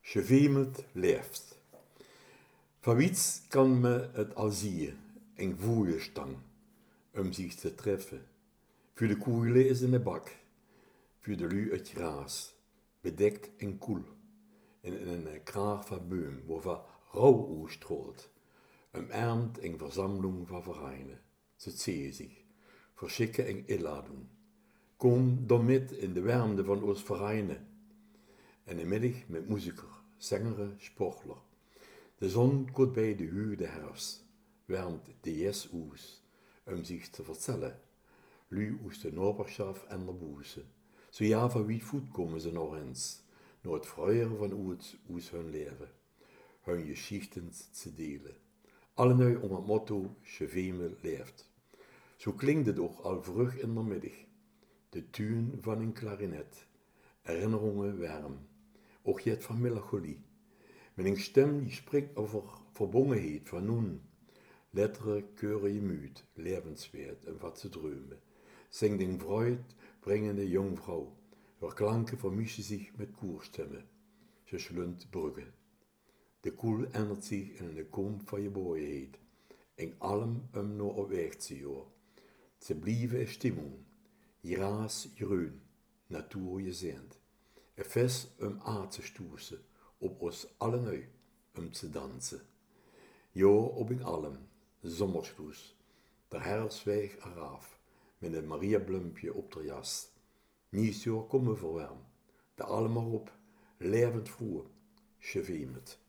Je wemelt leeft. Van wiets kan me het al zien, een voeie stang, zich te treffen. Voor de koeilen is in de bak, voor de lui het gras, bedekt en koel. In een kraag van boom, waar rauw strolt, ernt een verzameling van vereinen. Ze zeeën zich, verschikken en inlading. Kom dan met in de warmte van ons vereinen. En de middag met muziker, zangeren, sportler. De zon komt bij de huurde herfst, warmt de jes oes, zich te vertellen. Lu oes de naberschap en de boeze. Zo ja, van wie voet komen ze nog eens, naar het vreuren van oes hun leven, hun geschichten te delen. Alle nu om het motto, je wemel leeft. Zo klinkt het ook al vroeg in de middag. De tuin van een klarinet, herinneringen warm, ook jet van melancholie. Met een stem die spreekt over verbongenheid van nun. Letteren keuren je muut, levenswert en wat ze dromen. Zingt een vreugd brengende jongvrouw. Haar klanken vermischen zich met koerstemmen. Ze slunt bruggen. De koel ändert zich in de kom van je mooiheid. En allem nog op weg te joh. Ze blijven in stimmung. Je raas, je reun, natuur je zend. En fest aan te stoßen, op ons allen nu, te dansen. Jo, op in allem, zomersloes, de herfstweg eraf, met een Maria-blumpje op de jas. Nieuwsjaar komen verwarm, de allemaal op, levend vroeg, je wemelt.